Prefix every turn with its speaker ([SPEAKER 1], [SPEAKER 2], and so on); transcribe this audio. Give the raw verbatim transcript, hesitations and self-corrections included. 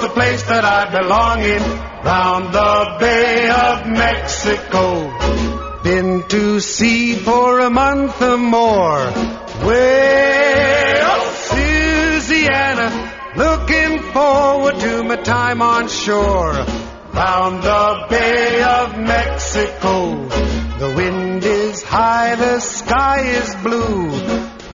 [SPEAKER 1] place that I belong in, round the Bay of Mexico. Been to sea for a month or more, way up Louisiana, looking forward to my time on shore. Round the Bay of Mexico, the wind is high, the sky is blue.